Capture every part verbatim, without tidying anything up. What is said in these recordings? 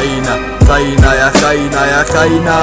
خاينة خاينة يا خاينة يا خاينة.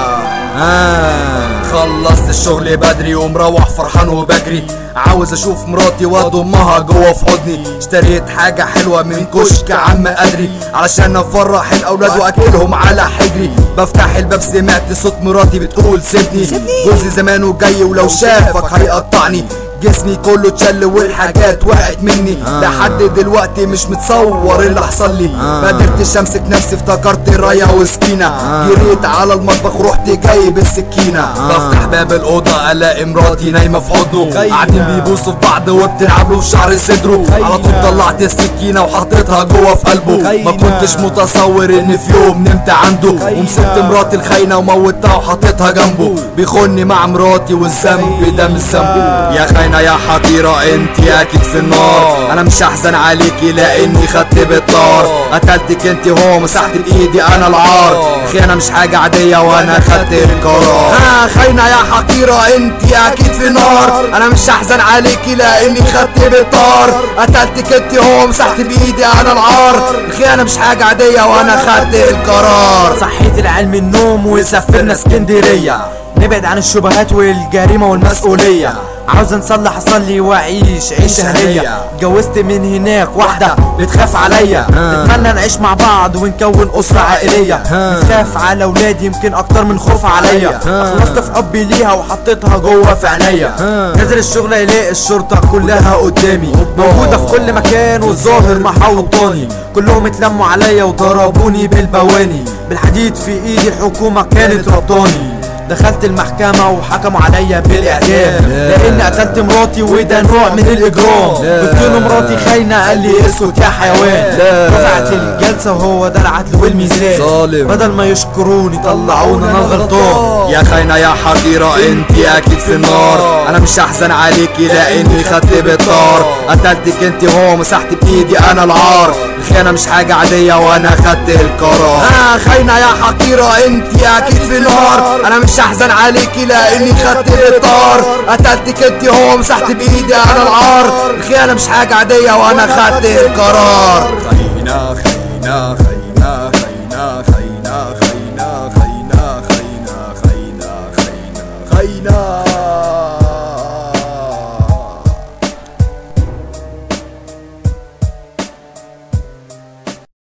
آه خلصت الشغل بدري ومروح فرحان وبجري، عاوز اشوف مراتي واضمها جوه في حضني. اشتريت حاجة حلوة من كشك عم قدري علشان افرح الاولاد واكلهم على حجري. بفتح الباب سمعت صوت مراتي بتقول سيبني، جوزي زمانه جاي ولو شافك هيقطعني. جسمي كله اتشل والحاجات وقعت مني، لحد دلوقتي مش متصور اللي حصل لي. مقدرتش امسك نفسي افتكرت رايه وسكينه، جريت على المطبخ رحت جايب السكينه. بفتح باب الاوضه الاقي مراتي نايمه في حضنه، قاعدين بيبوسوا في بعض وبتلعب له في شعر صدره. على طول طلعت السكينه وحطيتها جوه في قلبه، ما كنتش متصور ان في يوم نمت عنده. ومسكت مراتي الخاينه وموتها وحطيتها جنبه، بيخوني مع مراتي والذنب ده مش ذنبه. يا خاينة يا حقيرة انتي اكيد في النار، انا مش هحزن عليكي لاني خدت بالطار. قتلتك انتي هو مسحت بايدي انا العار، خيانة مش حاجة عادية وانا خدت القرار. ها خاينة يا حقيرة انتي اكيد في نار، انا مش هحزن عليكي لاني خدت بالطار. قتلتك انتي هو مسحت بايدي انا العار، خيانة مش حاجة عادية وانا خدت القرار. صحيت العيال من النوم وسافرنا اسكندرية، نبعد عن الشبهات والجريمة والمسؤولية. عاوز نصلح اصلي واعيش عيشة هنية، اتجوزت من هناك واحدة بتخاف عليا. نتمنى نعيش مع بعض ونكون اسرة عائلية، بتخاف على ولادي يمكن اكتر من خوف عليا. خلصت في حبي ليها وحطيتها جوه في عينيا. نازل الشغل الاقي الشرطة كلها قدامي، موجودة في كل مكان والظاهر محوطاني. كلهم اتلموا عليا وضربوني بالبواني، بالحديد في ايدي الحكومة كانت ربطاني. دخلت المحكمة وحكموا عليا بالاعدام لاني قتلت مراتي وده نوع من الاجرام. قلت له مراتي خاينة قال لي اسكت يا حيوان. رفعت الجلسة وهو ده العدل والميزان، بدل ما يشكروني طلعوني انا الغلطان. يا خاينة يا حقيرة انتي اكيد في النار، انا مش هحزن عليكي لاني خدت بالطار. قتلتك انتي هو مسحت بايدي انا العار، الخيانة مش حاجة عادية وانا خدت القرار. ها خاينة يا حقيرة انتي اكيد في النار، انا مش هحزن عليكي لاني خدت بالطار. قتلتك انتي هو مسحت بايدي انا العار، الخيانة مش حاجة عادية وانا خدت القرار. خاينة خاينة خاينة